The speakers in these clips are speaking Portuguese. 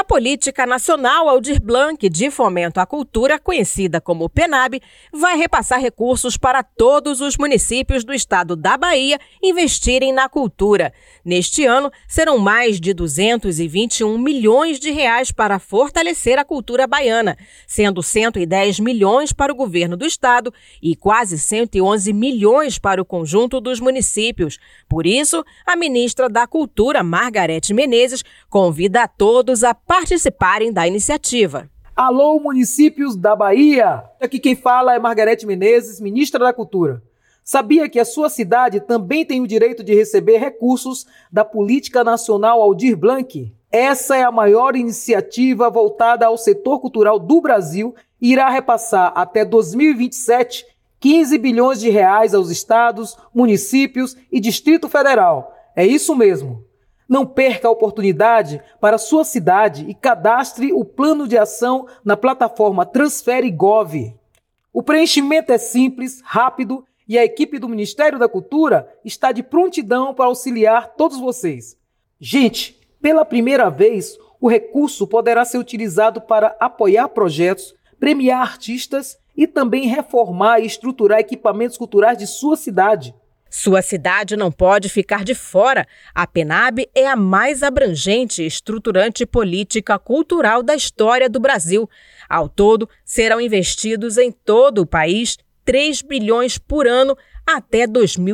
A Política Nacional Aldir Blanc de Fomento à Cultura, conhecida como PNAB, vai repassar recursos para todos os municípios do estado da Bahia investirem na cultura. Neste ano, serão mais de 221 milhões de reais para fortalecer a cultura baiana, sendo 110 milhões para o governo do estado e quase 111 milhões para o conjunto dos municípios. Por isso, a ministra da Cultura, Margarete Menezes, convida a todos a participarem da iniciativa. Alô, municípios da Bahia! Aqui quem fala é Margarete Menezes, ministra da Cultura. Sabia que a sua cidade também tem o direito de receber recursos da Política Nacional Aldir Blanc? Essa é a maior iniciativa voltada ao setor cultural do Brasil e irá repassar até 2027 15 bilhões de reais aos estados, municípios e Distrito Federal. É isso mesmo. Não perca a oportunidade para a sua cidade e cadastre o plano de ação na plataforma Transfere.gov. O preenchimento é simples, rápido e a equipe do Ministério da Cultura está de prontidão para auxiliar todos vocês. Gente, pela primeira vez, o recurso poderá ser utilizado para apoiar projetos, premiar artistas e também reformar e estruturar equipamentos culturais de sua cidade. Sua cidade não pode ficar de fora. A PNAB é a mais abrangente e estruturante política cultural da história do Brasil. Ao todo, serão investidos em todo o país 3 bilhões por ano até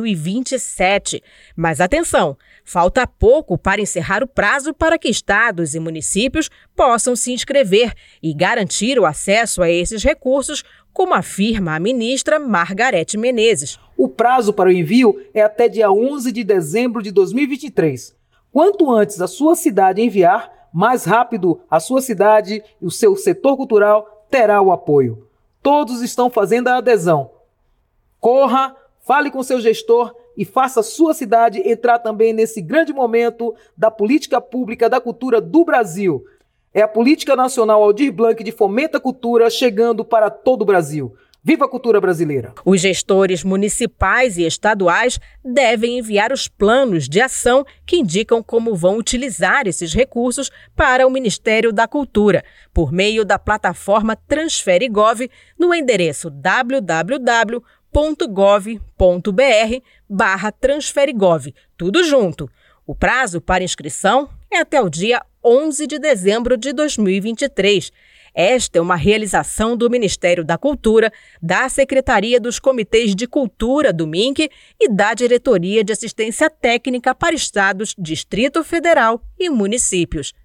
2027. Mas atenção, falta pouco para encerrar o prazo para que estados e municípios possam se inscrever e garantir o acesso a esses recursos, como afirma a ministra Margarete Menezes. O prazo para o envio é até dia 11 de dezembro de 2023. Quanto antes a sua cidade enviar, mais rápido a sua cidade e o seu setor cultural terá o apoio. Todos estão fazendo a adesão. Corra, fale com seu gestor e faça a sua cidade entrar também nesse grande momento da política pública da cultura do Brasil. É a Política Nacional Aldir Blanc de Fomento à Cultura chegando para todo o Brasil. Viva a cultura brasileira! Os gestores municipais e estaduais devem enviar os planos de ação que indicam como vão utilizar esses recursos para o Ministério da Cultura, por meio da plataforma Transfere.gov, no endereço www.gov.br/Transfere.gov, tudo junto. O prazo para inscrição é até o dia 11 de dezembro de 2023. Esta é uma realização do Ministério da Cultura, da Secretaria dos Comitês de Cultura do MINC e da Diretoria de Assistência Técnica para Estados, Distrito Federal e municípios.